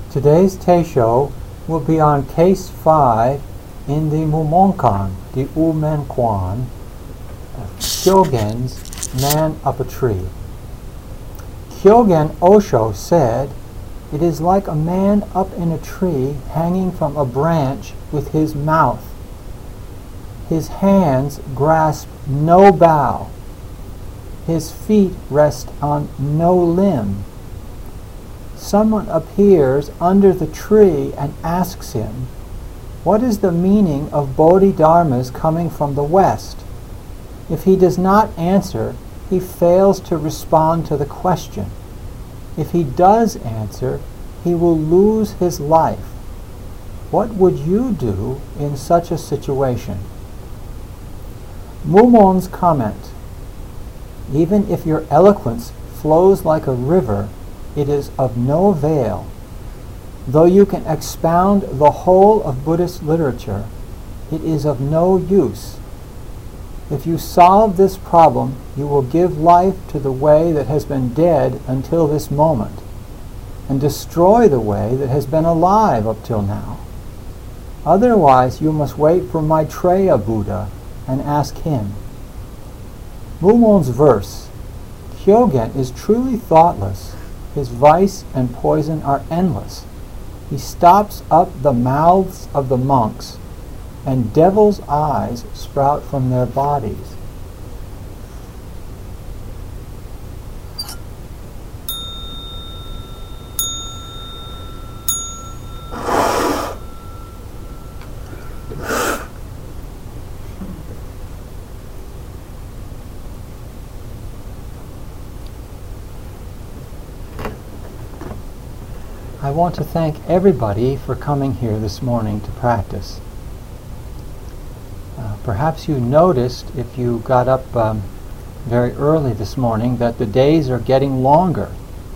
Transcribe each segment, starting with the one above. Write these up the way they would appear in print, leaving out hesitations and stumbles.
Today's Teisho will be on Case 5 in the Mumonkan, the Umenkwan, Kyogen's Man Up a Tree. Kyogen Osho said, "It is like a man up in a tree hanging from a branch with his mouth. His hands grasp no bough. His feet rest on no limb. Someone appears under the tree and asks him, 'What is the meaning of Bodhidharmas coming from the West?' If he does not answer, he fails to respond to the question. If he does answer, he will lose his life. What would you do in such a situation?" Mumon's comment, "Even if your eloquence flows like a river, it is of no avail. Though you can expound the whole of Buddhist literature, it is of no use. If you solve this problem, you will give life to the way that has been dead until this moment, and destroy the way that has been alive up till now. Otherwise, you must wait for Maitreya Buddha and ask him." Mumon's verse, "Kyogen is truly thoughtless. His vice and poison are endless. He stops up the mouths of the monks, and devil's eyes sprout from their bodies." I want to thank everybody for coming here this morning to practice. Perhaps you noticed, if you got up very early this morning, that the days are getting longer.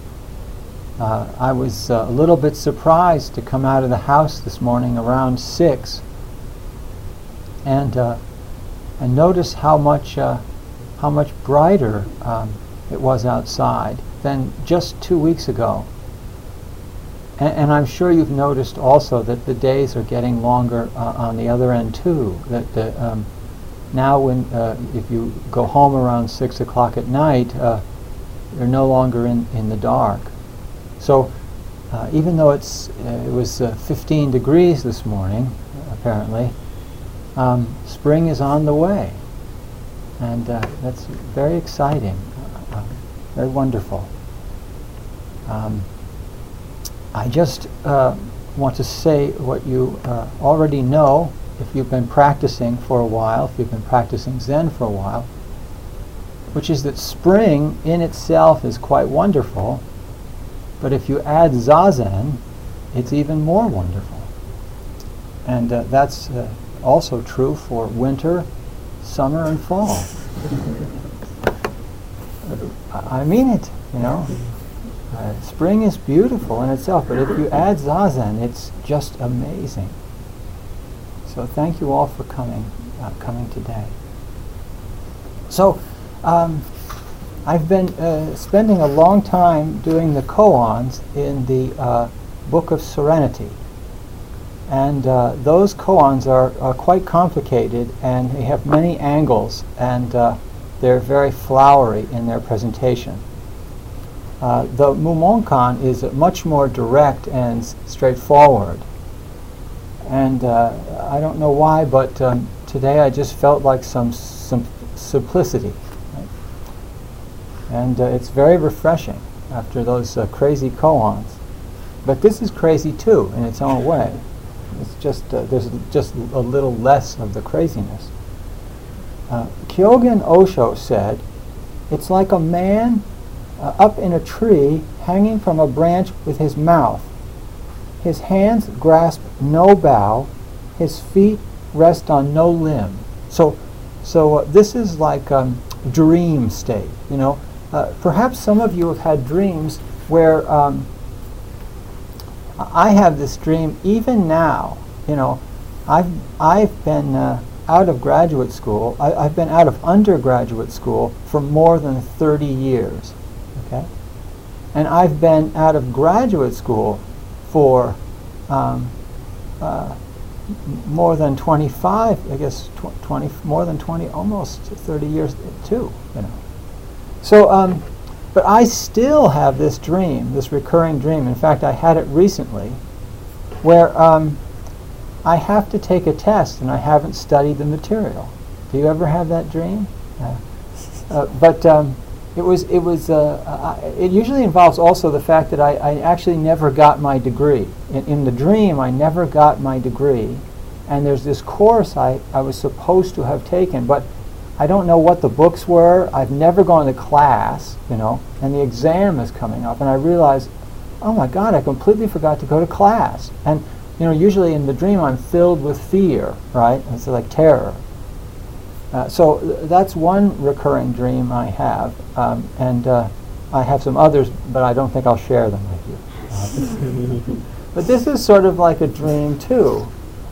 I was a little bit surprised to come out of the house this morning around 6 and notice how much brighter it was outside than just 2 weeks ago. And I'm sure you've noticed also that the days are getting longer on the other end too. That now, when if you go home around 6 o'clock at night, you're no longer in the dark. So even though it was 15 degrees this morning, apparently, spring is on the way, and that's very exciting, very wonderful. I just want to say what you already know if you've been practicing for a while, if you've been practicing Zen for a while, which is that spring in itself is quite wonderful, but if you add Zazen, it's even more wonderful. And that's also true for winter, summer, and fall. I mean it, you know. Spring is beautiful in itself, but if you add Zazen, it's just amazing. So thank you all for coming today. So I've been spending a long time doing the koans in the Book of Serenity. And those koans are quite complicated, and they have many angles, and they're very flowery in their presentation. The Mumonkan is much more direct and straightforward. And I don't know why, but today I just felt like some simplicity. Right? And it's very refreshing after those crazy koans. But this is crazy too, in its own way. It's just, there's just a little less of the craziness. Kyogen Osho said, "It's like a man up in a tree, hanging from a branch with his mouth. His hands grasp no bough, his feet rest on no limb." So this is like dream state. You know, perhaps some of you have had dreams where I have this dream even now. You know, I've been out of graduate school. I've been out of undergraduate school for more than 30 years. Okay? And I've been out of graduate school for more than 25, I guess, 20, more than 20, almost 30 years too, you know. So, but I still have this dream, this recurring dream. In fact, I had it recently, where I have to take a test and I haven't studied the material. Do you ever have that dream? It usually involves also the fact that I actually never got my degree. In the dream, I never got my degree, and there's this course I was supposed to have taken, but I don't know what the books were. I've never gone to class, you know, and the exam is coming up, and I realize, oh my God, I completely forgot to go to class. And you know, usually in the dream I'm filled with fear, right? It's like terror. So that's one recurring dream I have, and I have some others, but I don't think I'll share them with you. But this is sort of like a dream too.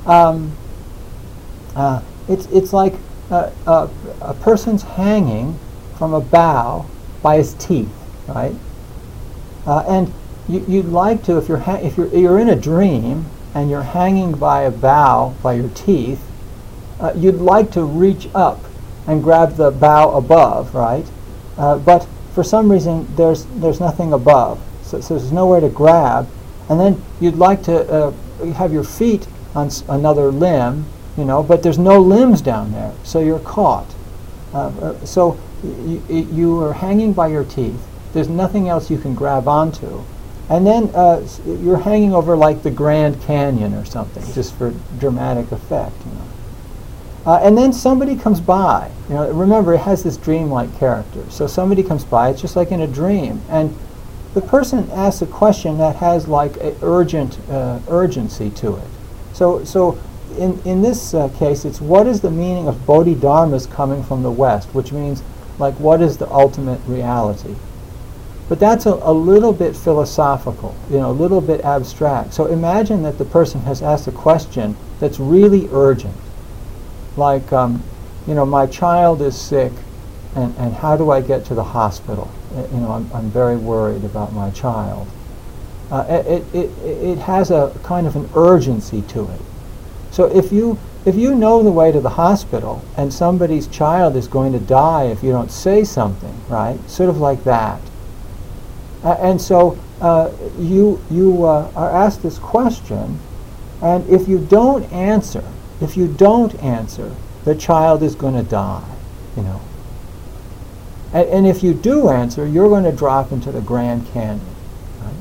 It's like a person's hanging from a bough by his teeth, right? And you'd like to, if you're in a dream and you're hanging by a bough by your teeth, you'd like to reach up and grab the bough above, right? But for some reason, there's nothing above, so there's nowhere to grab. And then you'd like to have your feet on another limb, you know, but there's no limbs down there, so you're caught. So you are hanging by your teeth. There's nothing else you can grab onto. And then you're hanging over like the Grand Canyon or something, just for dramatic effect, you know. And then somebody comes by. You know, remember, it has this dreamlike character. So somebody comes by. It's just like in a dream, and the person asks a question that has like a urgency to it. So in this case, it's what is the meaning of Bodhidharmas coming from the West, which means like what is the ultimate reality. But that's a little bit philosophical, you know, a little bit abstract. So imagine that the person has asked a question that's really urgent. Like, you know, my child is sick, and how do I get to the hospital? You know, I'm very worried about my child. It has a kind of an urgency to it. So if you know the way to the hospital, and somebody's child is going to die if you don't say something, right? Sort of like that. And so you are asked this question, and if you don't answer, the child is going to die, you know. And if you do answer, you're going to drop into the Grand Canyon, right?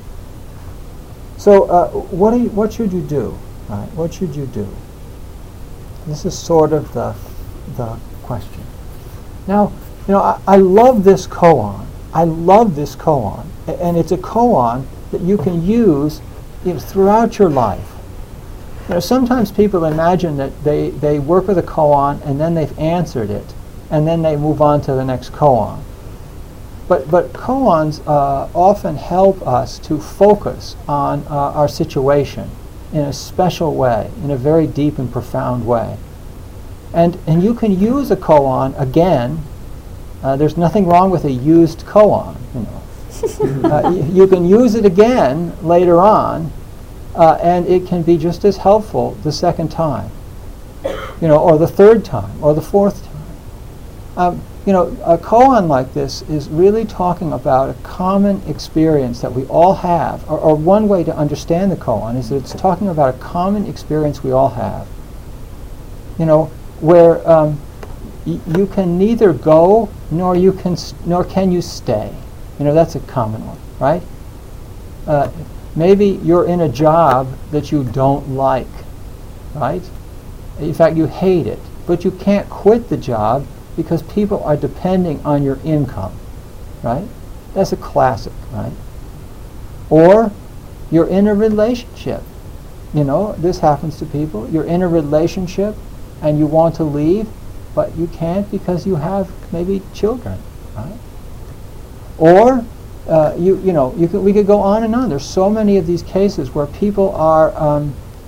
So what should you do, right? What should you do? This is sort of the question. Now, you know, I love this koan. I love this koan, and it's a koan that you can use, you know, throughout your life. You know, sometimes people imagine that they work with a koan and then they've answered it, and then they move on to the next koan. But koans often help us to focus on our situation in a special way, in a very deep and profound way. And you can use a koan again. There's nothing wrong with a used koan, you know. You can use it again later on, and it can be just as helpful the second time, you know, or the third time, or the fourth time. You know, a koan like this is really talking about a common experience that we all have, or one way to understand the koan is that it's talking about a common experience we all have, you know, where you can neither go nor can you stay. You know, that's a common one, right? Maybe you're in a job that you don't like, right? In fact, you hate it, but you can't quit the job because people are depending on your income, right? That's a classic, right? Or you're in a relationship. You know, this happens to people. You're in a relationship and you want to leave, but you can't because you have maybe children, right? Or we could go on and on. There's so many of these cases where people are,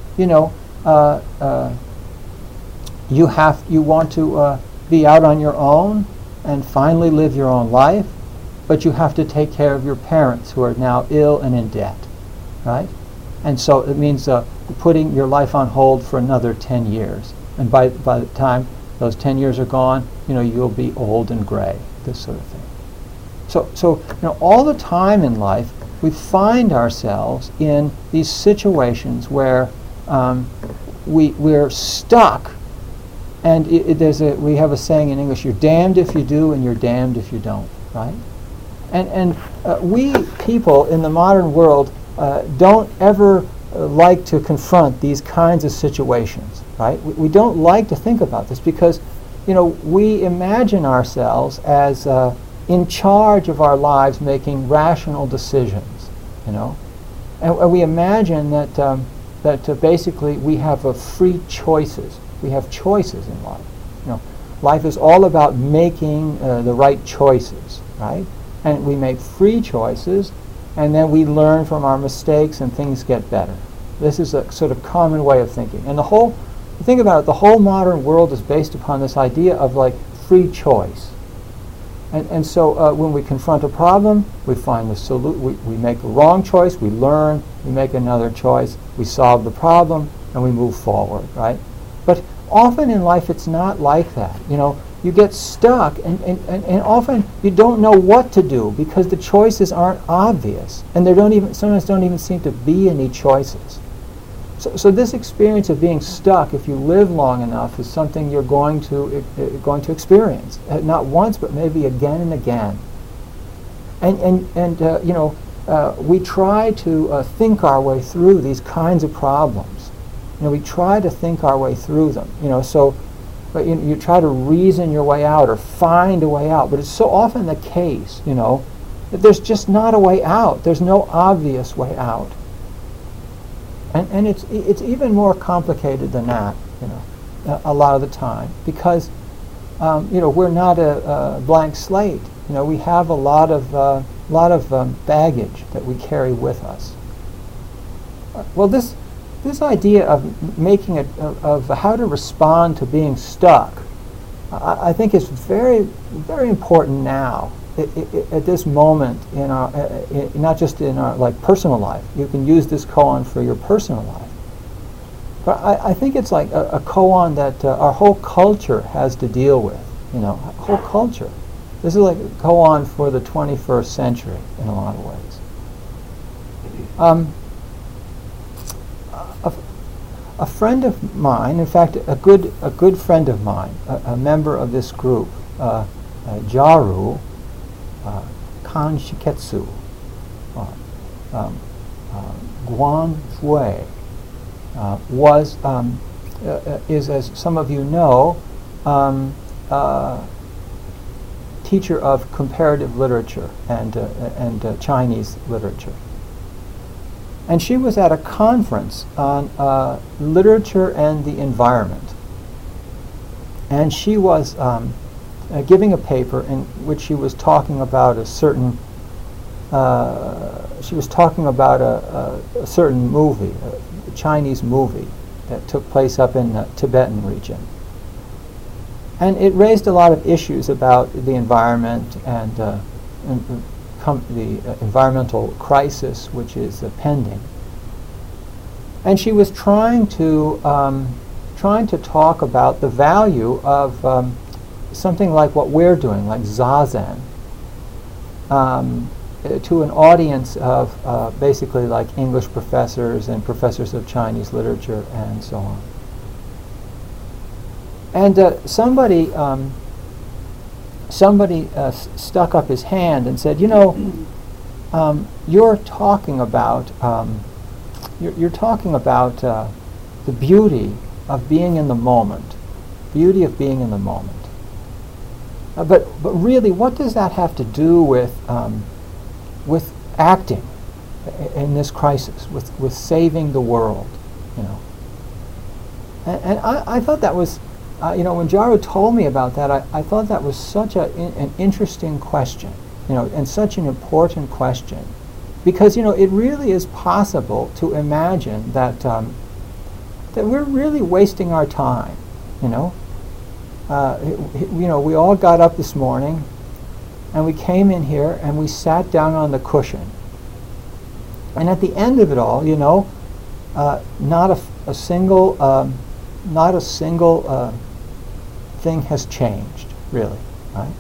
you want to be out on your own and finally live your own life, but you have to take care of your parents who are now ill and in debt, right? And so it means putting your life on hold for another 10 years. And by the time those 10 years are gone, you'll be old and gray, this sort of thing. So all the time in life, we find ourselves in these situations where we're stuck. And we have a saying in English, you're damned if you do and you're damned if you don't, right? And we people in the modern world don't ever like to confront these kinds of situations, right? We don't like to think about this because, we imagine ourselves as in charge of our lives, making rational decisions, and we imagine that basically we have free choices. We have choices in life. Life is all about making the right choices, right? And we make free choices, and then we learn from our mistakes, and things get better. This is a sort of common way of thinking. And think about it, the whole modern world is based upon this idea of free choice. And so when we confront a problem, we find the solution. We make the wrong choice, we learn, we make another choice, we solve the problem, and we move forward, right? But often in life it's not like that. You get stuck, and often you don't know what to do because the choices aren't obvious, and sometimes don't even seem to be any choices. So this experience of being stuck, if you live long enough, is something you're going to experience, not once, but maybe again and again. And we try to think our way through these kinds of problems. We try to think our way through them. But you try to reason your way out or find a way out. But it's so often the case, that there's just not a way out. There's no obvious way out. And it's even more complicated than that, a lot of the time, because we're not a blank slate. We have a lot of baggage that we carry with us. Well, this idea of making of how to respond to being stuck, I think is very, very important now. At this moment in our, not just in our personal life. You can use this koan for your personal life, but I think it's like a koan that our whole culture has to deal with. Whole culture. This is like a koan for the 21st century in a lot of ways. A friend of mine, in fact, a good friend of mine, a member of this group, Jaru. Kan Shiketsu, Guan Shui, is, as some of you know, teacher of comparative literature and Chinese literature. And she was at a conference on literature and the environment. And she was giving a paper in which she was talking about a certain movie, a Chinese movie that took place up in the Tibetan region. And it raised a lot of issues about the environment and the environmental crisis which is pending. And she was trying to talk about the value of something like what we're doing, like Zazen, to an audience of basically like English professors and professors of Chinese literature and so on. And somebody stuck up his hand and said, you're talking about the beauty of being in the moment, But really, what does that have to do with acting in this crisis, with saving the world, And I thought that was, when Jaru told me about that, I thought that was such an interesting question, and such an important question, because it really is possible to imagine that we're really wasting our time, we all got up this morning and we came in here and we sat down on the cushion. And at the end of it all, not a single thing has changed, really, right?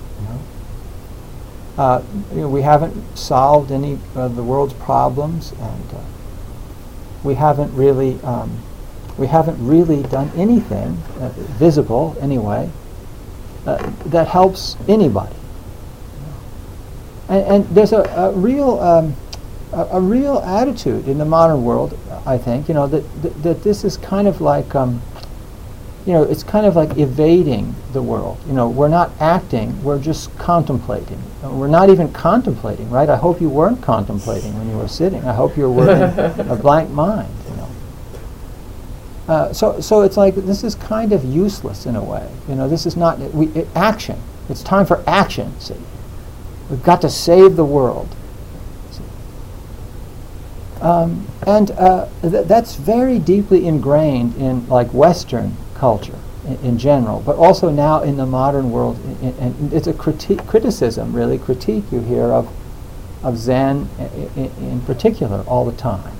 We haven't solved any of the world's problems, and we haven't really done anything visible, anyway, that helps anybody. And there's a real attitude in the modern world, I think, that this is kind of like, it's kind of like evading the world. We're not acting, we're just contemplating. We're not even contemplating, right? I hope you weren't contemplating when you were sitting. I hope you're working a blank mind, So it's like this is kind of useless in a way. This is not action. It's time for action, see. We've got to save the world. That's very deeply ingrained in Western culture in general, but also now in the modern world. And it's a criticism you hear of Zen in particular all the time.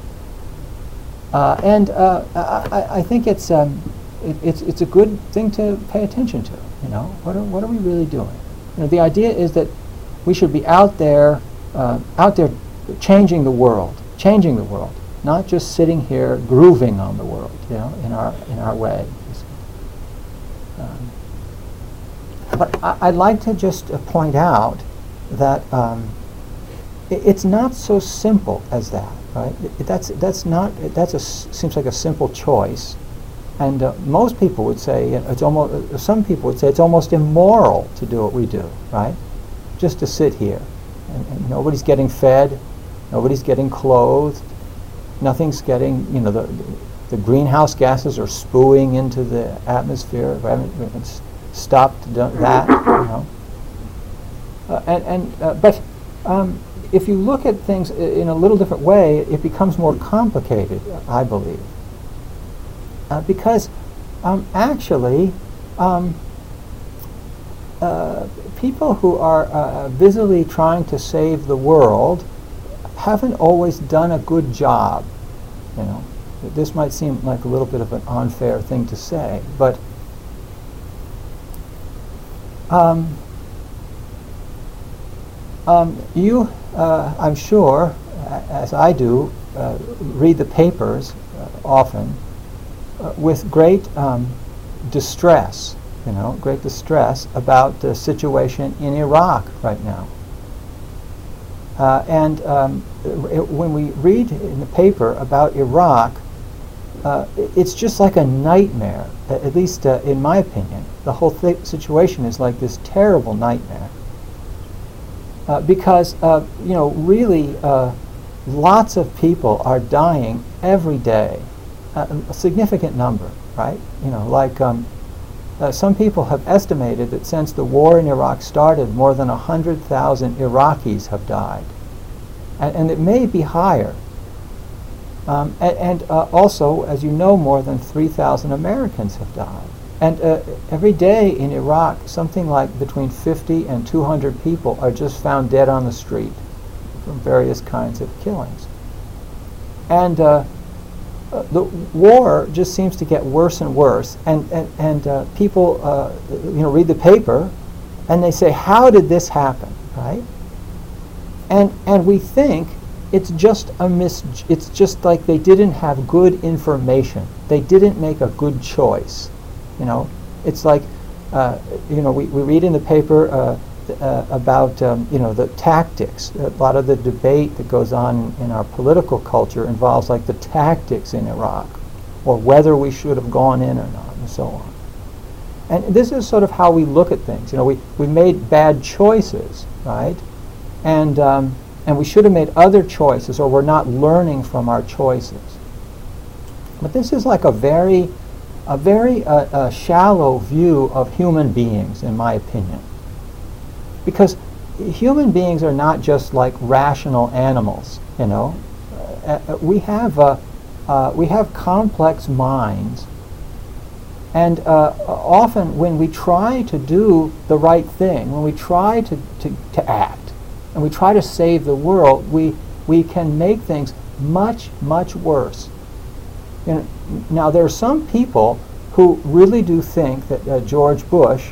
I think it's a good thing to pay attention to. What are we really doing? The idea is that we should be out there changing the world, not just sitting here grooving on the world, in our way. But I'd like to just point out that it's not so simple as that, right? Seems like a simple choice, and most people would say some people would say it's almost immoral to do what we do, right? Just to sit here, and nobody's getting fed. Nobody's getting clothed. Nothing's getting, the greenhouse gases are spewing into the atmosphere. We haven't stopped that, But if you look at things in a little different way, it becomes more complicated, I believe. Because actually, people who are busily trying to save the world haven't always done a good job. This might seem like a little bit of an unfair thing to say, but you, I'm sure, as I do, read the papers often with great distress, about the situation in Iraq right now. When we read in the paper about Iraq, it's just like a nightmare, at least in my opinion. The whole situation is like this terrible nightmare. Because, really, lots of people are dying every day, a significant number, right? Some people have estimated that since the war in Iraq started, more than 100,000 Iraqis have died. And it may be higher. Also, as you know, more than 3,000 Americans have died. And every day in Iraq, something like between 50 and 200 people are just found dead on the street from various kinds of killings. And the war just seems to get worse and worse. And people, read the paper, and they say, "How did this happen?" Right? And we think it's just it's just like they didn't have good information. They didn't make a good choice. It's like, we read in the paper about, the tactics. A lot of the debate that goes on in our political culture involves like the tactics in Iraq, or whether we should have gone in or not, and so on. And this is sort of how we look at things. We made bad choices, right? And we should have made other choices, or we're not learning from our choices. But this is like a very shallow view of human beings, in my opinion. Because human beings are not just like rational animals, we have complex minds, and often when we try to do the right thing, when we try to act, and we try to save the world, we can make things much, much worse. Now, there are some people who really do think that George Bush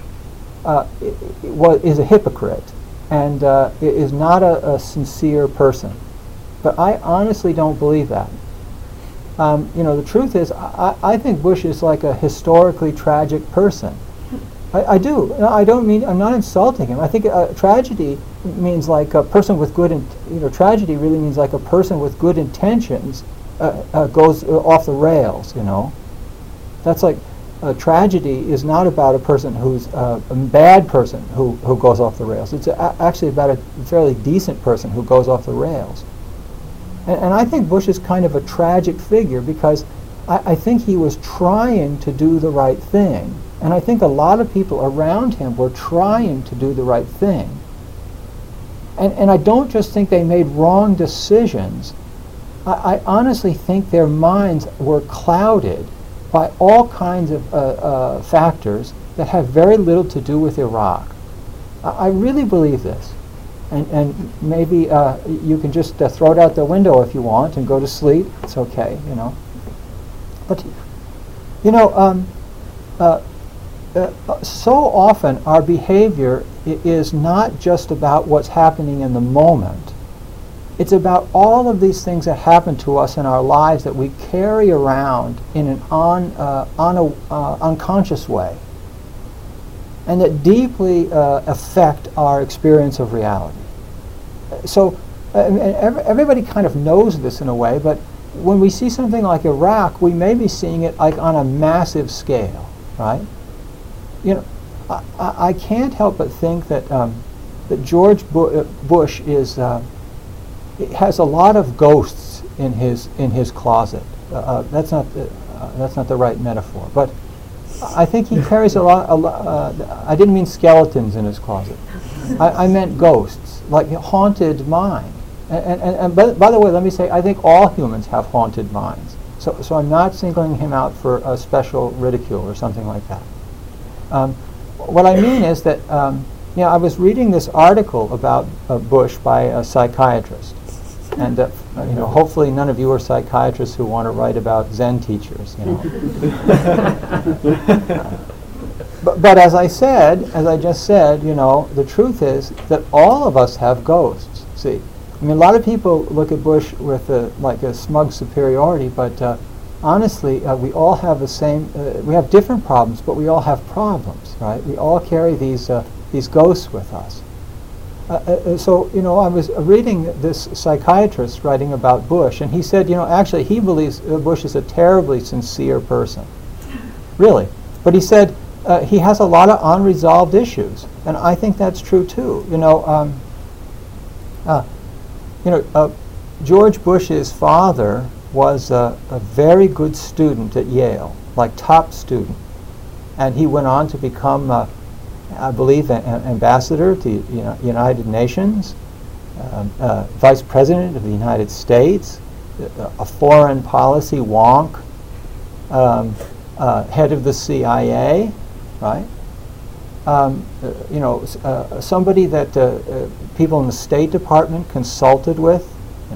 is a hypocrite and is not a sincere person. But I honestly don't believe that. The truth is, I think Bush is like a historically tragic person. I do. I'm not insulting him. I think tragedy means like a person with good, tragedy really means like a person with good intentions goes off the rails, That's like, tragedy is not about a person who's a bad person who goes off the rails. It's actually about a fairly decent person who goes off the rails. And I think Bush is kind of a tragic figure because I think he was trying to do the right thing. And I think a lot of people around him were trying to do the right thing. And I don't just think they made wrong decisions. I honestly think their minds were clouded by all kinds of factors that have very little to do with Iraq. I really believe this. And maybe you can just throw it out the window if you want and go to sleep. It's okay, But, so often our behavior is not just about what's happening in the moment. It's about all of these things that happen to us in our lives that we carry around in an unconscious way and that deeply affect our experience of reality. So everybody kind of knows this in a way, but when we see something like Iraq, we may be seeing it like on a massive scale, right? I can't help but think that that George Bush has a lot of ghosts in his closet. That's not the right metaphor, but I think he carries a lot. I didn't mean skeletons in his closet. I meant ghosts, like a haunted mind. And by the way, let me say, I think all humans have haunted minds. So I'm not singling him out for a special ridicule or something like that. What I mean is that I was reading this article about Bush by a psychiatrist, and hopefully none of you are psychiatrists who want to write about Zen teachers. But as I just said, the truth is that all of us have ghosts. See, a lot of people look at Bush with a smug superiority, but honestly, we all have the same. We have different problems, but we all have problems, right? We all carry these ghosts with us. So I was reading this psychiatrist writing about Bush, and he said, actually, he believes Bush is a terribly sincere person, really. But he said he has a lot of unresolved issues, and I think that's true too. George Bush's father was a very good student at Yale, like top student, and he went on to become, I believe, an ambassador to United Nations, vice president of the United States, a foreign policy wonk, head of the CIA, right? Somebody that people in the State Department consulted with.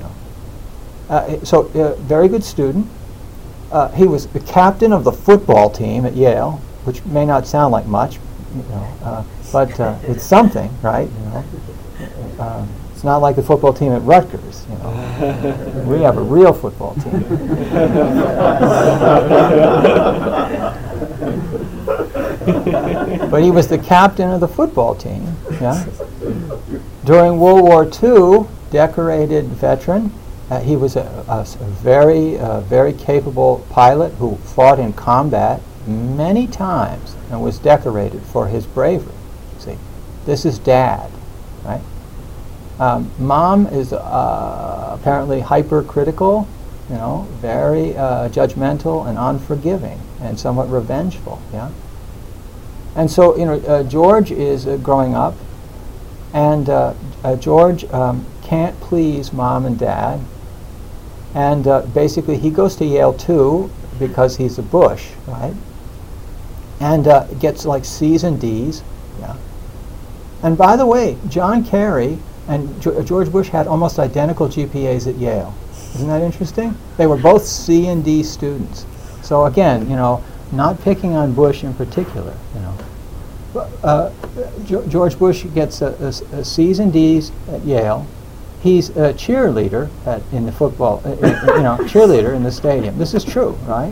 So very good student. He was the captain of the football team at Yale, which may not sound like much, but it's something, right? It's not like the football team at Rutgers. We have a real football team. But he was the captain of the football team. Yeah. During World War II, decorated veteran. He was a very capable pilot who fought in combat many times and was decorated for his bravery. See, this is Dad, right? Mom is apparently hypercritical, very judgmental and unforgiving and somewhat revengeful. Yeah. And so George is growing up, and George can't please Mom and Dad. And basically, he goes to Yale too because he's a Bush, right? And gets like C's and D's, yeah. And by the way, John Kerry and George Bush had almost identical GPAs at Yale. Isn't that interesting? They were both C and D students. So again, not picking on Bush in particular, George Bush gets a C's and D's at Yale. He's a cheerleader in the football, cheerleader in the stadium. This is true, right?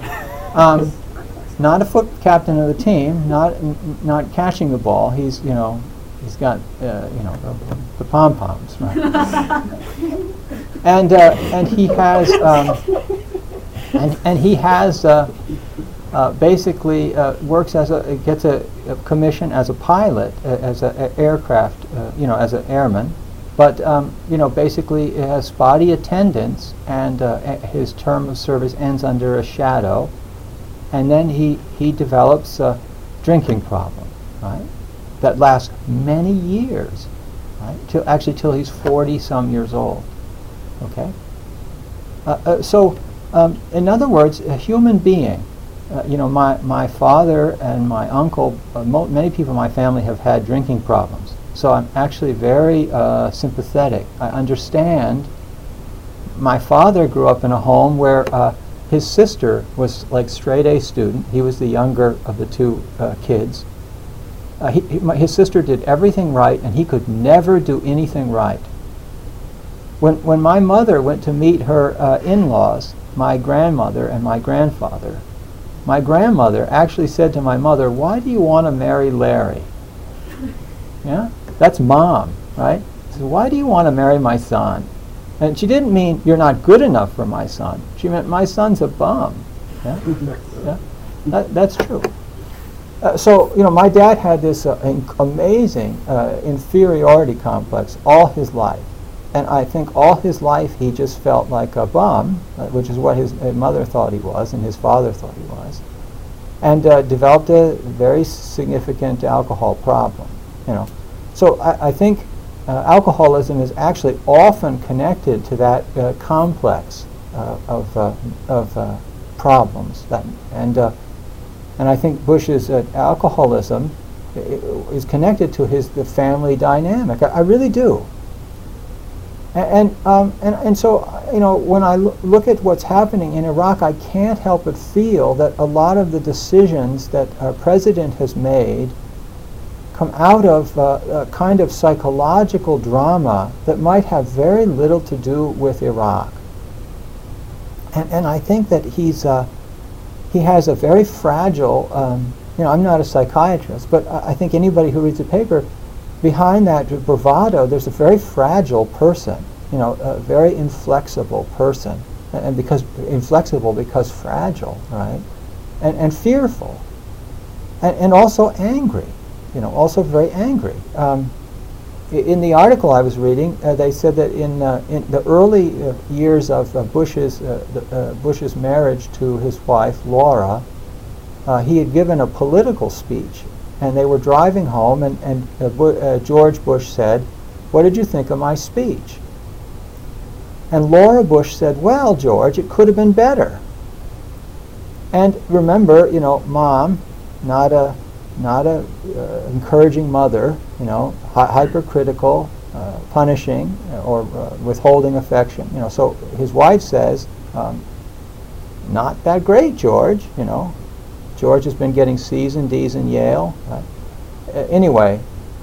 Not a captain of the team, not catching the ball. He's got the pom poms, right? and he has basically works gets a commission as a pilot, as an aircraft, as an airman. But basically it has spotty attendance, and his term of service ends under a shadow, and then he develops a drinking problem, right? That lasts many years, right? Till he's 40-some years old. Okay. So in other words, a human being. My father and my uncle, many people in my family have had drinking problems. So I'm actually very sympathetic. I understand. My father grew up in a home where his sister was like straight A student. He was the younger of the two kids. His sister did everything right, and he could never do anything right. When my mother went to meet her in-laws, my grandmother and my grandfather, my grandmother actually said to my mother, "Why do you want to marry Larry?" Yeah? That's mom, right? So why do you want to marry my son? And she didn't mean you're not good enough for my son. She meant my son's a bum. Yeah? Yeah? That's true. So my dad had this amazing inferiority complex all his life. And I think all his life he just felt like a bum, which is what his mother thought he was and his father thought he was, and developed a very significant alcohol problem. So I think alcoholism is actually often connected to that complex of problems. And I think Bush's alcoholism is connected to the family dynamic. I really do. And so when I look at what's happening in Iraq, I can't help but feel that a lot of the decisions that our president has made come out of a kind of psychological drama that might have very little to do with Iraq. And I think that he has a very fragile. I'm not a psychiatrist, but I think anybody who reads the paper, behind that bravado, there's a very fragile person, a very inflexible person, and because fragile, right, and fearful, and also angry, also very angry. In the article I was reading, they said that in the early years of Bush's marriage to his wife Laura, he had given a political speech. And they were driving home, and George Bush said, "What did you think of my speech?" And Laura Bush said, "Well, George, it could have been better." And remember, Mom, not a encouraging mother, hypercritical, punishing, or withholding affection. So his wife says, "Not that great, George." George has been getting C's and D's in Yale. Anyway,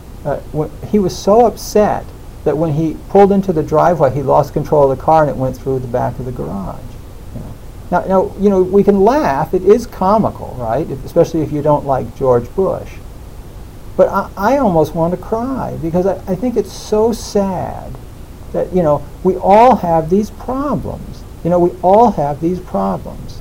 he was so upset that when he pulled into the driveway, he lost control of the car and it went through the back of the garage. Now, we can laugh. It is comical, right? Especially if you don't like George Bush. But I almost want to cry because I think it's so sad that, we all have these problems. We all have these problems.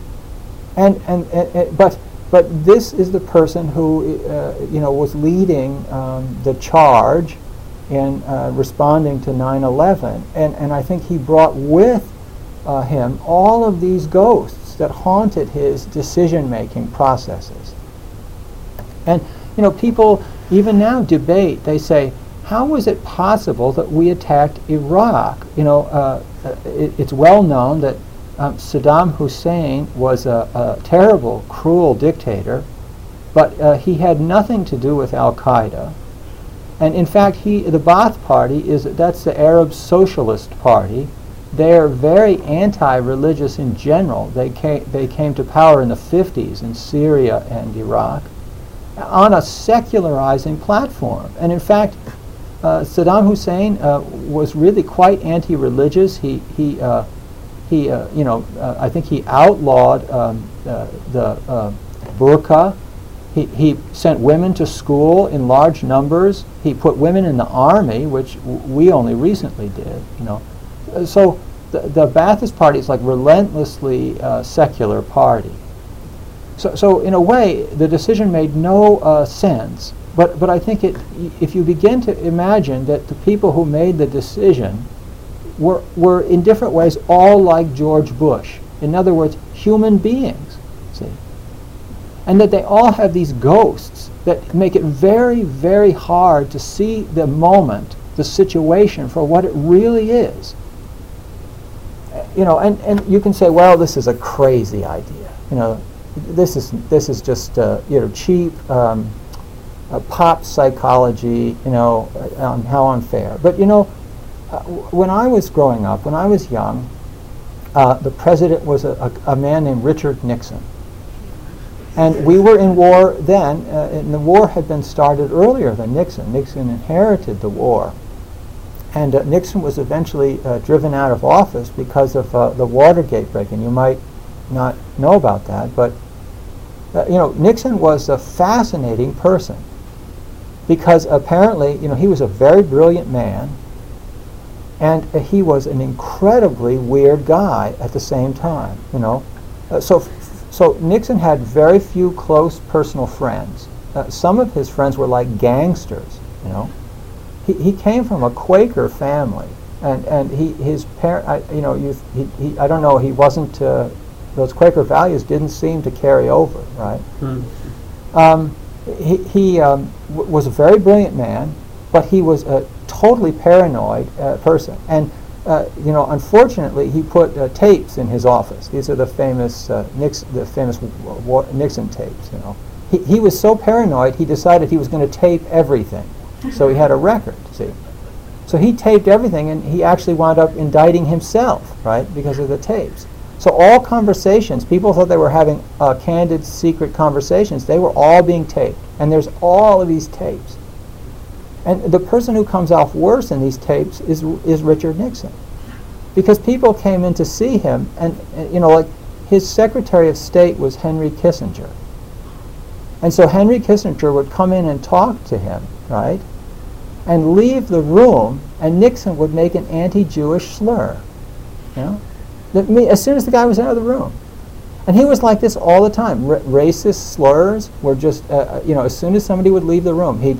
But this is the person who, was leading the charge in responding to 9/11, and I think he brought with him all of these ghosts that haunted his decision-making processes. And people even now debate. They say, "How was it possible that we attacked Iraq?" It's well known that Saddam Hussein was a terrible, cruel dictator, but he had nothing to do with Al-Qaeda. And in fact, the Ba'ath Party that's the Arab Socialist Party, they're very anti-religious in general. They came to power in the 50s in Syria and Iraq on a secularizing platform. And in fact, Saddam Hussein was really quite anti-religious. I think he outlawed the burqa. He sent women to school in large numbers. He put women in the army, which we only recently did. So the Ba'athist Party is like relentlessly secular party. So in a way, the decision made no sense. But I think if you begin to imagine that the people who made the decision were in different ways all like George Bush. In other words, human beings, see? And that they all have these ghosts that make it very, very hard to see the moment, the situation for what it really is. And you can say, well, this is a crazy idea. This is just cheap pop psychology. How unfair. But when I was growing up, when I was young, the president was a man named Richard Nixon. And we were in war then, and the war had been started earlier than Nixon. Nixon inherited the war. And Nixon was eventually driven out of office because of the Watergate break-in. You might not know about that, but Nixon was a fascinating person because apparently, he was a very brilliant man, and he was an incredibly weird guy at the same time. So Nixon had very few close personal friends. Some of his friends were like gangsters. He came from a Quaker family, and his parent. I don't know. He wasn't. Those Quaker values didn't seem to carry over, right? He was a very brilliant man, but he was a totally paranoid person. And unfortunately, he put tapes in his office. These are the famous Nixon tapes. He was so paranoid, he decided he was going to tape everything. So he had a record. See, so he taped everything, and he actually wound up indicting himself, right, because of the tapes. So all conversations, people thought they were having candid, secret conversations. They were all being taped, and there's all of these tapes. And the person who comes off worse in these tapes is Richard Nixon, because people came in to see him, and like his Secretary of State was Henry Kissinger, and so Henry Kissinger would come in and talk to him, right, and leave the room, and Nixon would make an anti-Jewish slur, as soon as the guy was out of the room. And he was like this all the time. Racist slurs were just, as soon as somebody would leave the room, he'd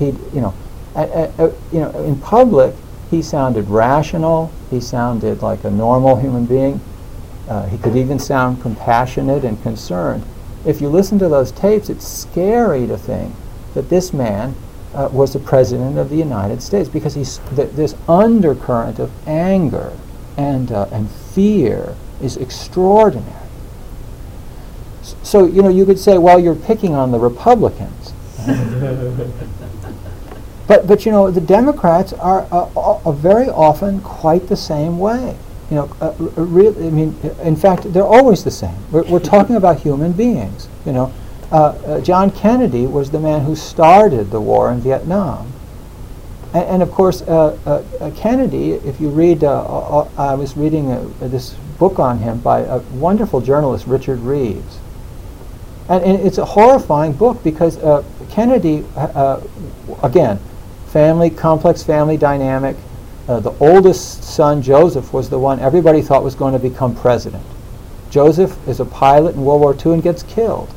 in public, he sounded rational. He sounded like a normal human being. He could even sound compassionate and concerned. If you listen to those tapes, it's scary to think that this man was the president of the United States, because he's this undercurrent of anger and fear is extraordinary. So you could say, well, you're picking on the Republicans. But the Democrats are very often quite the same way. Really, in fact, they're always the same. We're talking about human beings. John Kennedy was the man who started the war in Vietnam, and of course, Kennedy. If you read, I was reading this book on him by a wonderful journalist, Richard Reeves, and it's a horrifying book because Kennedy, again, complex family dynamic. The oldest son, Joseph, was the one everybody thought was going to become president. Joseph is a pilot in World War II and gets killed.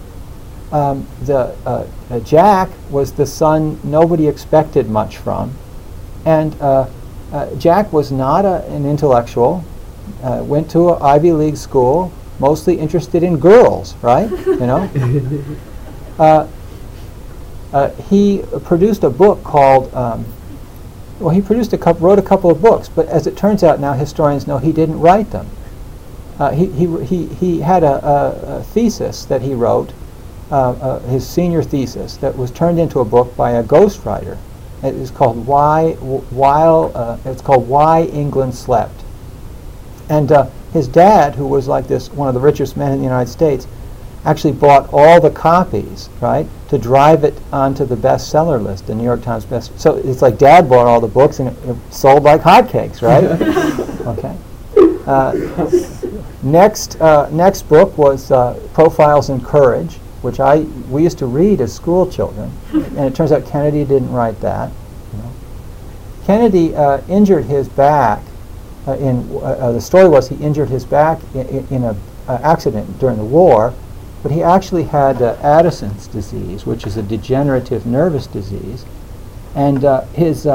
Jack was the son nobody expected much from. And Jack was not an intellectual, went to an Ivy League school, mostly interested in girls, right? He produced a book called, wrote a couple of books, but as it turns out now, historians know he didn't write them. He had a thesis that he wrote, his senior thesis, that was turned into a book by a ghostwriter. It is called Why England Slept. And his dad, who was like one of the richest men in the United States, actually bought all the copies, right, to drive it onto the bestseller list, the New York Times best. So it's like Dad bought all the books and it sold like hotcakes, right? Okay. Next book was Profiles in Courage, which we used to read as school children, and it turns out Kennedy didn't write that. You know. Kennedy injured his back. The story was he injured his back in an accident during the war, but he actually had Addison's disease, which is a degenerative nervous disease, and his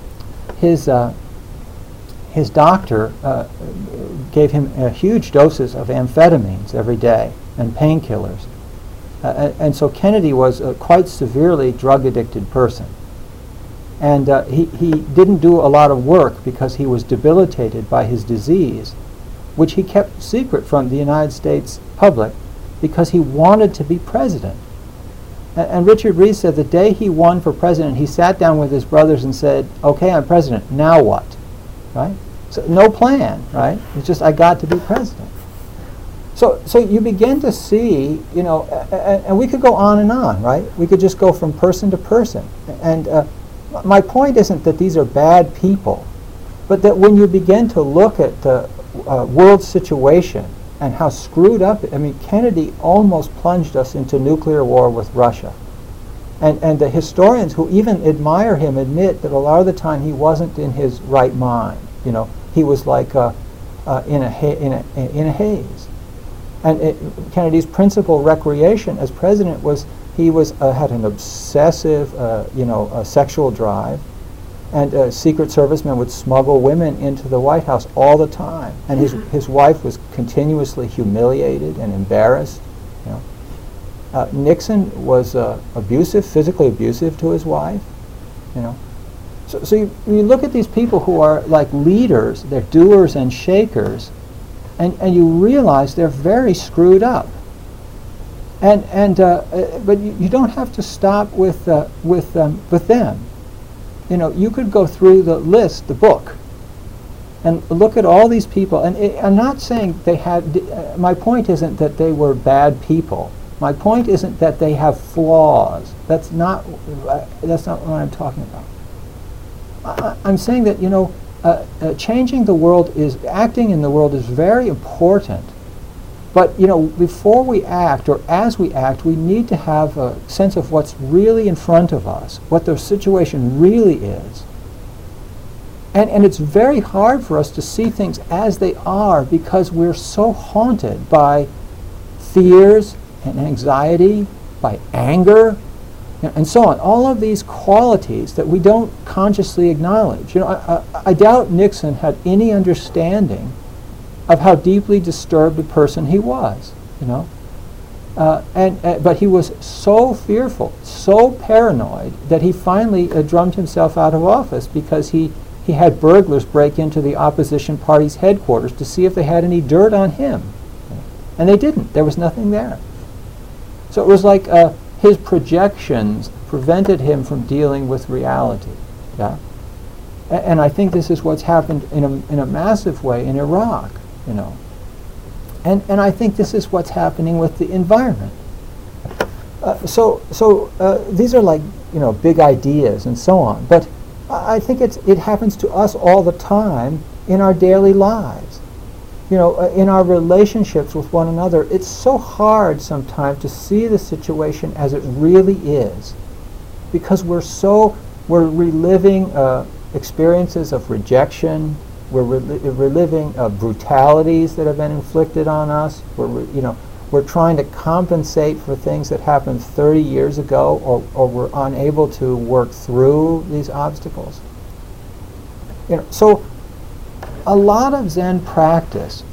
doctor gave him huge doses of amphetamines every day and painkillers, and so Kennedy was a quite severely drug-addicted person. And he didn't do a lot of work because he was debilitated by his disease, which he kept secret from the United States public because he wanted to be president. And Richard Rees said the day he won for president, he sat down with his brothers and said, "Okay, I'm president, now what?" Right? So no plan, right? It's just, I got to be president. So you begin to see, you know, and we could go on, right? We could just go from person to person. And my point isn't that these are bad people, but that when you begin to look at the world situation and how screwed up, I mean, Kennedy almost plunged us into nuclear war with Russia. And the historians who even admire him admit that a lot of the time he wasn't in his right mind. You know, he was like in a haze. And Kennedy's principal recreation as president was he had an obsessive, sexual drive, and Secret Servicemen would smuggle women into the White House all the time, and his wife was continuously humiliated and embarrassed. You know, Nixon was physically abusive to his wife. You know, so you look at these people who are like leaders, they're doers and shakers, and you realize they're very screwed up. But you don't have to stop with them. You know, you could go through the list, the book, and look at all these people. And I'm not saying they had. My point isn't that they were bad people. My point isn't that they have flaws. That's not what I'm talking about. I'm saying that, you know, changing the world acting in the world is very important. But, you know, before we act or as we act, we need to have a sense of what's really in front of us, what the situation really is. And it's very hard for us to see things as they are because we're so haunted by fears and anxiety, by anger, and so on. All of these qualities that we don't consciously acknowledge. You know, I doubt Nixon had any understanding of how deeply disturbed a person he was, you know. But he was so fearful, so paranoid, that he finally drummed himself out of office because he had burglars break into the opposition party's headquarters to see if they had any dirt on him. And they didn't. There was nothing there. So it was like his projections prevented him from dealing with reality. Yeah? And I think this is what's happened in a massive way in Iraq. You know, and I think this is what's happening with the environment. So these are like, you know, big ideas and so on. But I think it happens to us all the time in our daily lives. You know, in our relationships with one another, it's so hard sometimes to see the situation as it really is, because we're reliving experiences of rejection. We're reliving brutalities that have been inflicted on us. We're trying to compensate for things that happened 30 years ago, or we're unable to work through these obstacles. You know, so a lot of Zen practice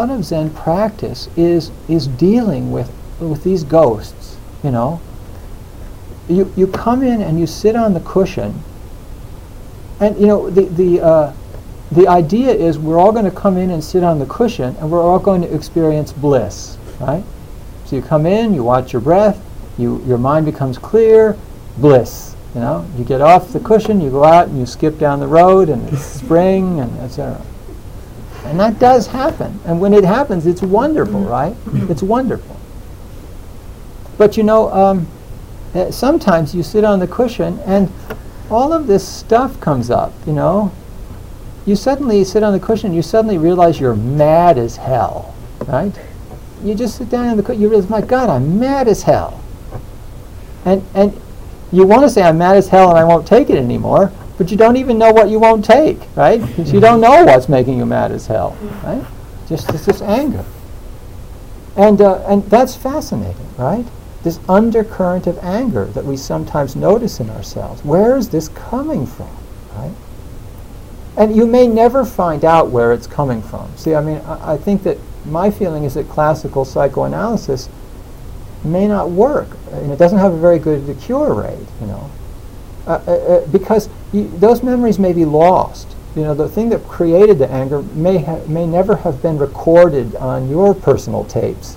is dealing with these ghosts. You know, you come in and you sit on the cushion, and you know the idea is we're all going to come in and sit on the cushion, and we're all going to experience bliss, right? So you come in, you watch your breath, your mind becomes clear, bliss. You know, you get off the cushion, you go out and you skip down the road, and it's spring, and etc. And that does happen. And when it happens, it's wonderful, right? It's wonderful. But sometimes you sit on the cushion and all of this stuff comes up, You suddenly sit on the cushion, you suddenly realize you're mad as hell, right? You just sit down on the cushion, you realize, my God, I'm mad as hell. And you want to say, I'm mad as hell and I won't take it anymore, but you don't even know what you won't take, right? Because you don't know what's making you mad as hell, right? It's just anger. And that's fascinating, right? This undercurrent of anger that we sometimes notice in ourselves. Where is this coming from, right? And you may never find out where it's coming from. See, I think that my feeling is that classical psychoanalysis may not work. It doesn't have a very good cure rate, because those memories may be lost. The thing that created the anger may never have been recorded on your personal tapes.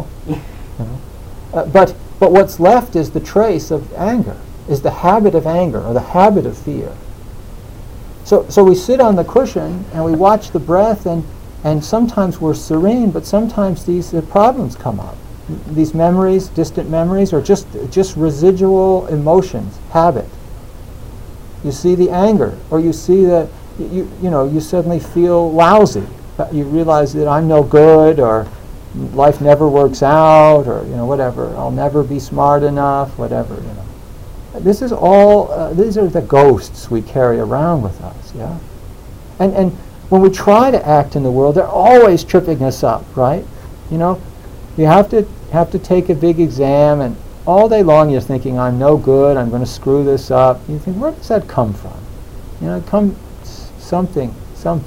But what's left is the trace of anger, is the habit of anger or the habit of fear. So we sit on the cushion and we watch the breath, and sometimes we're serene, but sometimes these problems come up. These memories, distant memories, or just residual emotions, habit. You see the anger, or you see that you suddenly feel lousy. You realize that I'm no good, or life never works out, or whatever. I'll never be smart enough, whatever. This is all. These are the ghosts we carry around with us. Yeah, and when we try to act in the world, they're always tripping us up, right? You have to take a big exam, and all day long you're thinking, I'm no good, I'm going to screw this up. You think, where does that come from? It comes something,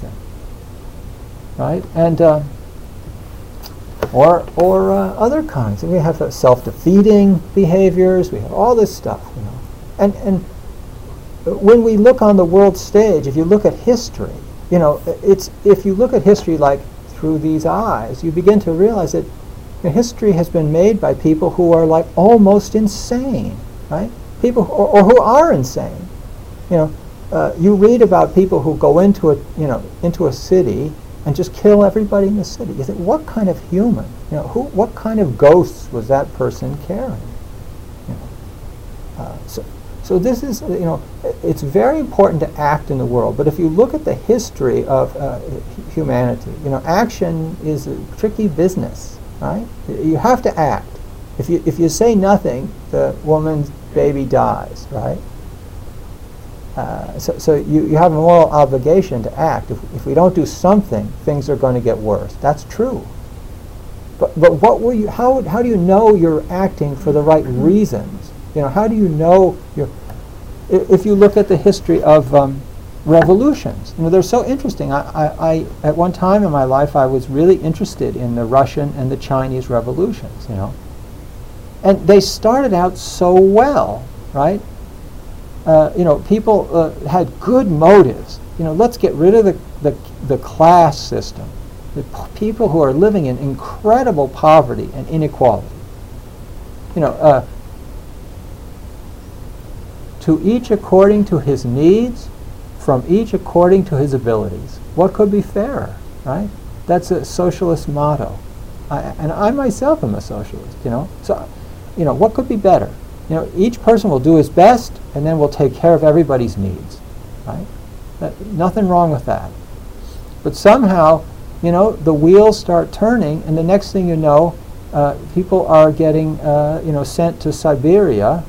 right? And or other kinds. And we have self-defeating behaviors. We have all this stuff, And when we look on the world stage, if you look at history, if you look at history like through these eyes, you begin to realize that history has been made by people who are like almost insane, right? People or who are insane. You read about people who go into a city and just kill everybody in the city. You think, what kind of human? What kind of ghosts was that person carrying? So this is, it's very important to act in the world. But if you look at the history of humanity, action is a tricky business, right? You have to act. If you say nothing, the woman's baby dies, right? So you have a moral obligation to act. If we don't do something, things are going to get worse. That's true. But what will you? How do you know you're acting for the right reasons? How do you know you're? If you look at the history of revolutions, they're so interesting. I at one time in my life I was really interested in the Russian and the Chinese revolutions. And they started out so well, right? People had good motives. Let's get rid of the class system. The people who are living in incredible poverty and inequality. To each according to his needs, from each according to his abilities. What could be fairer, right? That's a socialist motto. And I myself am a socialist, So, what could be better? Each person will do his best, and then we'll take care of everybody's needs, right? Nothing wrong with that. But somehow, the wheels start turning, and the next thing you know, people are getting, sent to Siberia,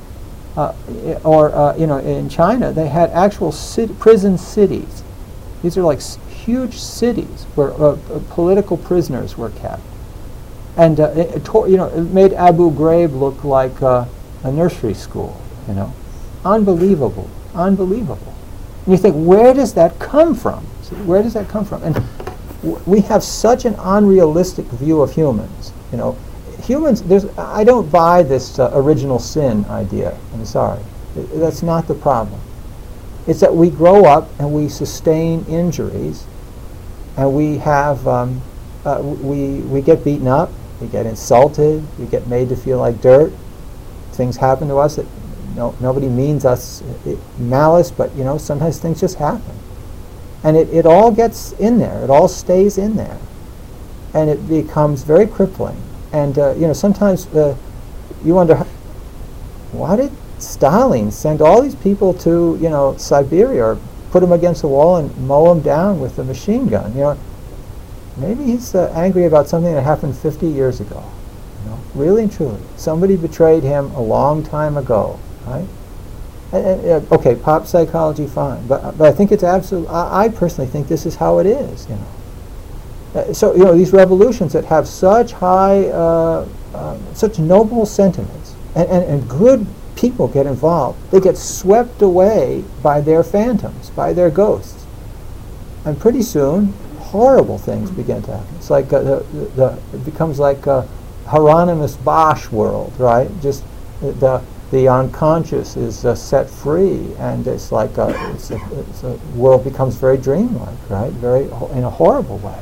or in China, they had actual prison cities. These are like huge cities where political prisoners were kept, and it made Abu Ghraib look like a nursery school. Unbelievable. And you think, where does that come from? Where does that come from? And we have such an unrealistic view of humans. Humans, I don't buy this original sin idea. I'm sorry. That's not the problem. It's that we grow up and we sustain injuries, and we have we get beaten up, we get insulted, we get made to feel like dirt. Things happen to us that nobody means us malice, but sometimes things just happen. And it all gets in there. It all stays in there. And it becomes very crippling. And, sometimes you wonder, why did Stalin send all these people to, Siberia, or put them against the wall and mow them down with a machine gun? Maybe he's angry about something that happened 50 years ago. Really and truly. Somebody betrayed him a long time ago, right? Okay, pop psychology, fine. But I think it's absolute. I personally think this is how it is, So, these revolutions that have such high, such noble sentiments, and good people get involved, they get swept away by their phantoms, by their ghosts. And pretty soon, horrible things begin to happen. It's like it becomes like a Hieronymus Bosch world, right? Just the unconscious is set free, and it's like the world becomes very dreamlike, right? Very in a horrible way.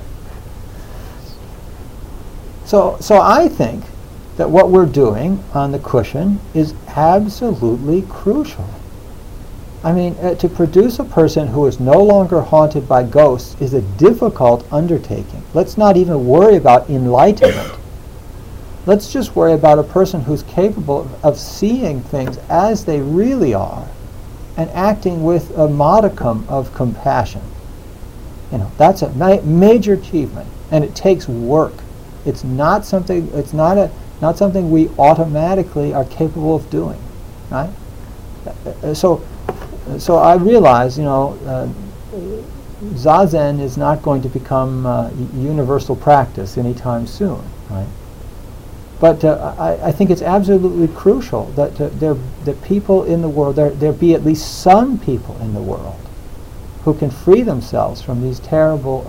So I think that what we're doing on the cushion is absolutely crucial. I mean, to produce a person who is no longer haunted by ghosts is a difficult undertaking. Let's not even worry about enlightenment. Let's just worry about a person who's capable of seeing things as they really are and acting with a modicum of compassion. That's a major achievement, and it takes work. It's not something we automatically are capable of doing, right? So I realize, Zazen is not going to become universal practice anytime soon, right? But I think it's absolutely crucial that that people in the world, there be at least some people in the world who can free themselves from these terrible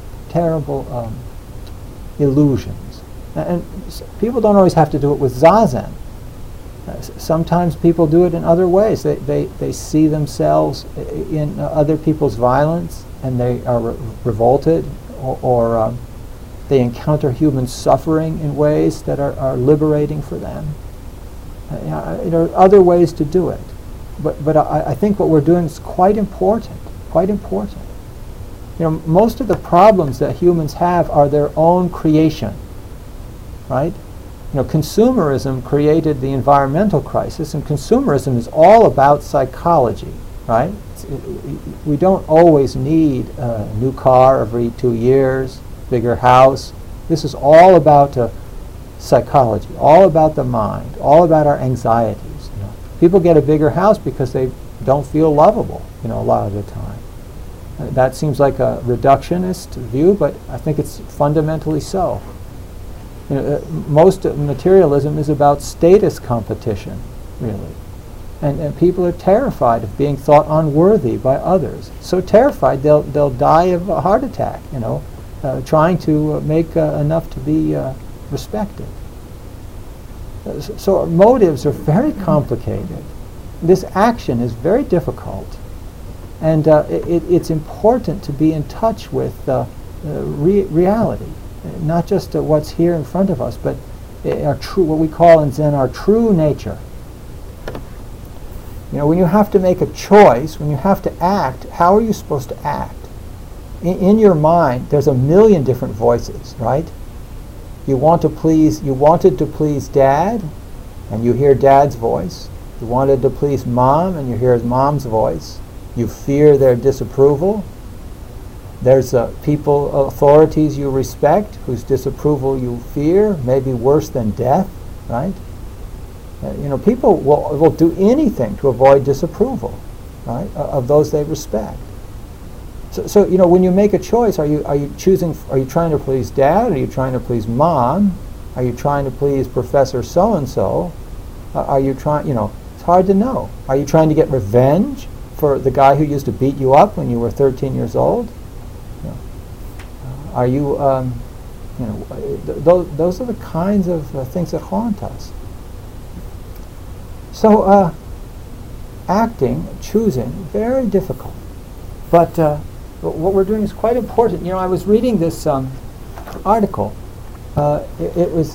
illusions. And people don't always have to do it with Zazen. Sometimes people do it in other ways. They see themselves in other people's violence, and they are revolted, or they encounter human suffering in ways that are liberating for them. There are other ways to do it. But I think what we're doing is quite important, quite important. Most of the problems that humans have are their own creation, right? Consumerism created the environmental crisis, and consumerism is all about psychology, right? We don't always need a new car every 2 years, bigger house. This is all about psychology, all about the mind, all about our anxieties. People get a bigger house because they don't feel lovable, a lot of the time. That seems like a reductionist view, but I think it's fundamentally so. Most of materialism is about status competition, really. And people are terrified of being thought unworthy by others. So terrified they'll die of a heart attack, trying to make enough to be respected. So motives are very complicated. This action is very difficult. And it's important to be in touch with reality, not just what's here in front of us, but our true, what we call in Zen, our true nature. When you have to make a choice, when you have to act, how are you supposed to act? In your mind, there's a million different voices, right? You wanted to please Dad, and you hear Dad's voice. You wanted to please Mom, and you hear Mom's voice. You fear their disapproval. There's people, authorities you respect, whose disapproval you fear, maybe worse than death, right? People will do anything to avoid disapproval, right, of those they respect. So when you make a choice, are you trying to please Dad? Are you trying to please Mom? Are you trying to please Professor so-and-so? Are you trying, it's hard to know. Are you trying to get revenge for the guy who used to beat you up when you were 13 years old? Are you, those are the kinds of things that haunt us. So acting, choosing, very difficult. But what we're doing is quite important. I was reading this article. It was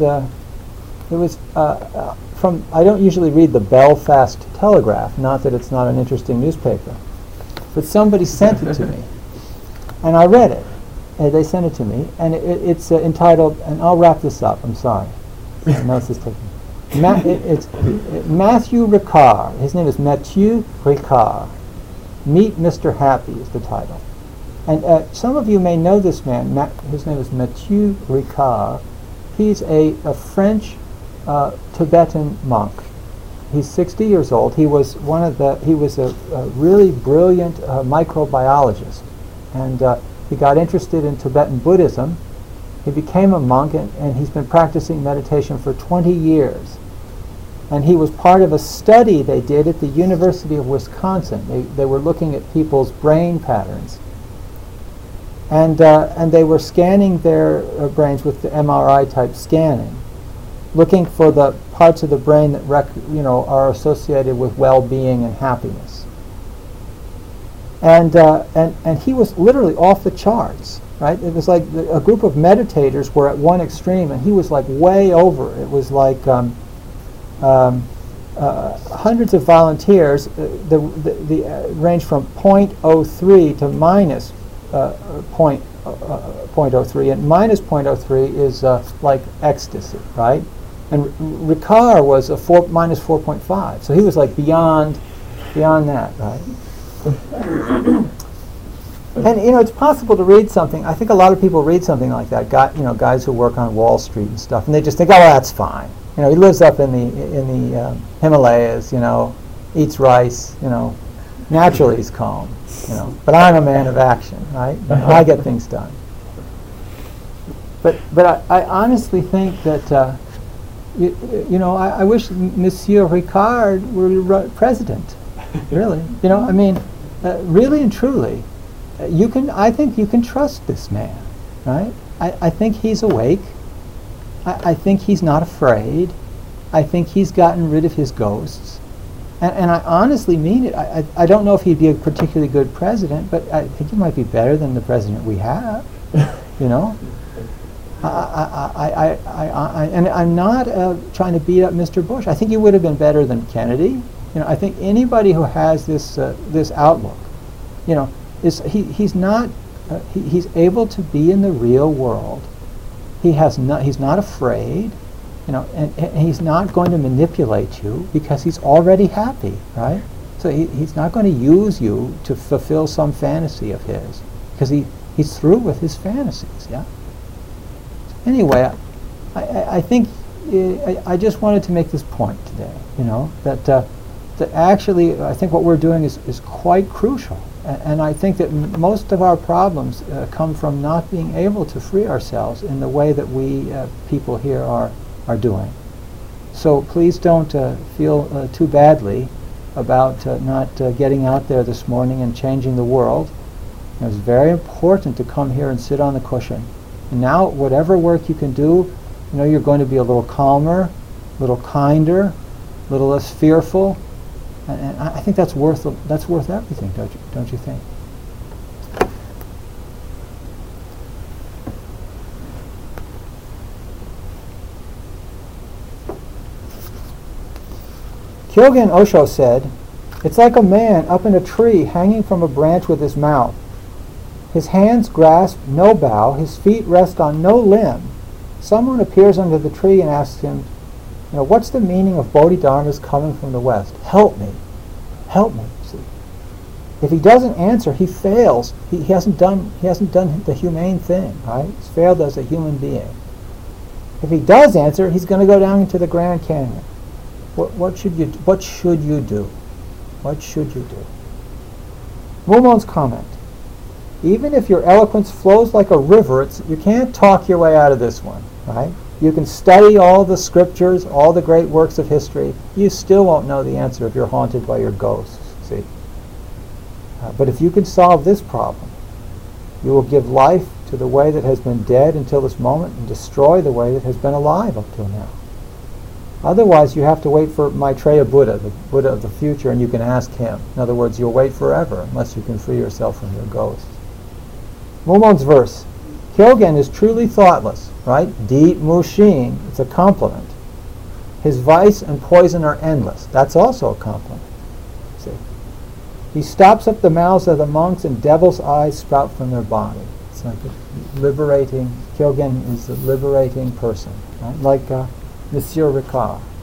from, I don't usually read the Belfast Telegraph, not that it's not an interesting newspaper, but somebody sent it to me. And I read it. They sent it to me, and it's entitled, and I'll wrap this up, I'm sorry. I know this is taking... it's Matthew Ricard. His name is Mathieu Ricard. Meet Mr. Happy is the title. And some of you may know this man. His name is Mathieu Ricard. He's a French Tibetan monk. He's 60 years old. He was a really brilliant microbiologist, and he got interested in Tibetan Buddhism. He became a monk, and he's been practicing meditation for 20 years. And he was part of a study they did at the University of Wisconsin. They were looking at people's brain patterns. And they were scanning their brains with the MRI type scanning, looking for the parts of the brain that are associated with well-being and happiness. And he was literally off the charts, right? It was like a group of meditators were at one extreme, and he was like way over. It was like hundreds of volunteers. The range from 0.03 to minus 0.03, and minus 0.03 is like ecstasy, right? And Ricard was minus 4.5, so he was like beyond that, right? And it's possible to read something. I think a lot of people read something like that. Guys who work on Wall Street and stuff, and they just think, oh, that's fine. He lives up in the Himalayas. Eats rice. Naturally he's calm. But I'm a man of action, right? I get things done. But I honestly think that I wish Monsieur Ricard were president. Really, really and truly. I think you can trust this man, right? I think he's awake. I think he's not afraid. I think he's gotten rid of his ghosts. And I honestly mean it. I don't know if he'd be a particularly good president, but I think he might be better than the president we have, And I'm not trying to beat up Mr. Bush. I think he would have been better than Kennedy. I think anybody who has this outlook, he's able to be in the real world. He's not afraid, and he's not going to manipulate you because he's already happy, right? So he's not going to use you to fulfill some fantasy of his because he's through with his fantasies, yeah? So anyway, I think I just wanted to make this point today, that actually I think what we're doing is quite crucial. And I think that most of our problems come from not being able to free ourselves in the way that we people here are doing. So please don't feel too badly about not getting out there this morning and changing the world. It's very important to come here and sit on the cushion. And now, whatever work you can do, you're going to be a little calmer, a little kinder, a little less fearful. And I think that's worth everything, don't you think? Kyogen Osho said, "It's like a man up in a tree hanging from a branch with his mouth. His hands grasp no bough, his feet rest on no limb. Someone appears under the tree and asks him, what's the meaning of Bodhidharma's coming from the west? Help me. See, if he doesn't answer, he fails. He hasn't done the humane thing, right? He's failed as a human being. If he does answer, he's going to go down into the Grand Canyon. What should you do? What should you do? Mumon's comment: even if your eloquence flows like a river, you can't talk your way out of this one, right? You can study all the scriptures, all the great works of history. You still won't know the answer if you're haunted by your ghosts, see? But if you can solve this problem, you will give life to the way that has been dead until this moment and destroy the way that has been alive up till now. Otherwise, you have to wait for Maitreya Buddha, the Buddha of the future, and you can ask him. In other words, you'll wait forever unless you can free yourself from your ghosts. Mumon's verse: Kyogen is truly thoughtless, right? Deep Mushin, it's a compliment. His vice and poison are endless. That's also a compliment. See? He stops up the mouths of the monks and devil's eyes sprout from their body. It's like a liberating, Kyogen is a liberating person, right? Like Monsieur Ricard.